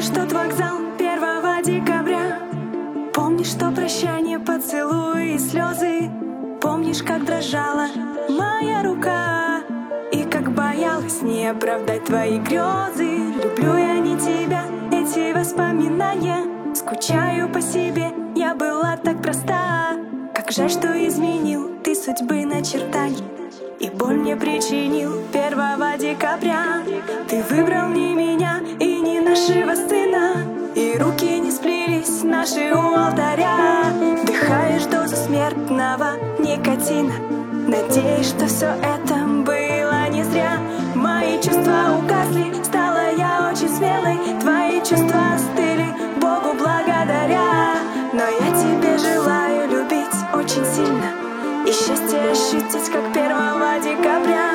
Помнишь тот вокзал 1 декабря? Помнишь то прощание, поцелуи и слезы? Помнишь, как дрожала моя рука и как боялась не оправдать твои грезы? Люблю я не тебя, эти воспоминания. Скучаю по себе, я была так проста. Как жаль, что изменил ты судьбы начертаний и боль мне причинил 1 декабря. Ты выбрал не меня и не нашего сына, и руки не сплелись наши у алтаря. Вдыхаешь дозу смертного никотина, надеюсь, что все это было не зря. Мои чувства угасли, стала я очень смелой, твои чувства остыли, Богу благодаря. Но я тебе желаю любить очень сильно и счастье ощутить, как 1 декабря.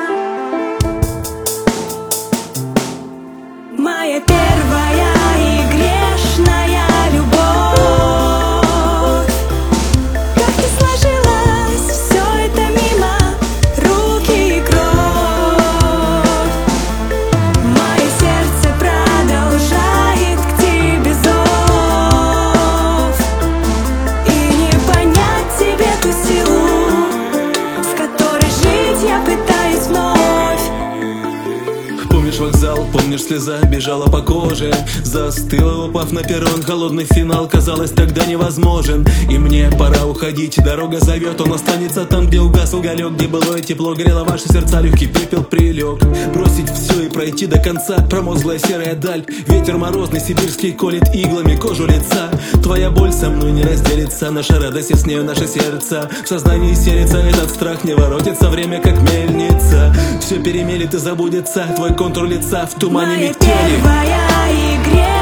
Моя первая и грешная любовь. Как ты сложилась, все это мимо, руки и кровь. Мое сердце продолжает к тебе зов, и не понять тебе ту силу, с которой жить я пытаюсь вновь. Помнишь вокзал, помнишь слеза бежала по коже, застыла, упав на перрон, холодный финал казалось тогда невозможен. И мне пора уходить, дорога зовет, он останется там, где угас уголек, где былое тепло грело ваши сердца, легкий пепел прилег. Бросить все и пройти до конца, промозглая серая даль, ветер морозный сибирский колет иглами кожу лица. Твоя боль со мной не разделится, наша радость и с нею наше сердце. В сознании селится этот страх, не воротится время, как мельница. Все перемелет и забудется, твой контур лица в тумане Моя метели. первая и грешная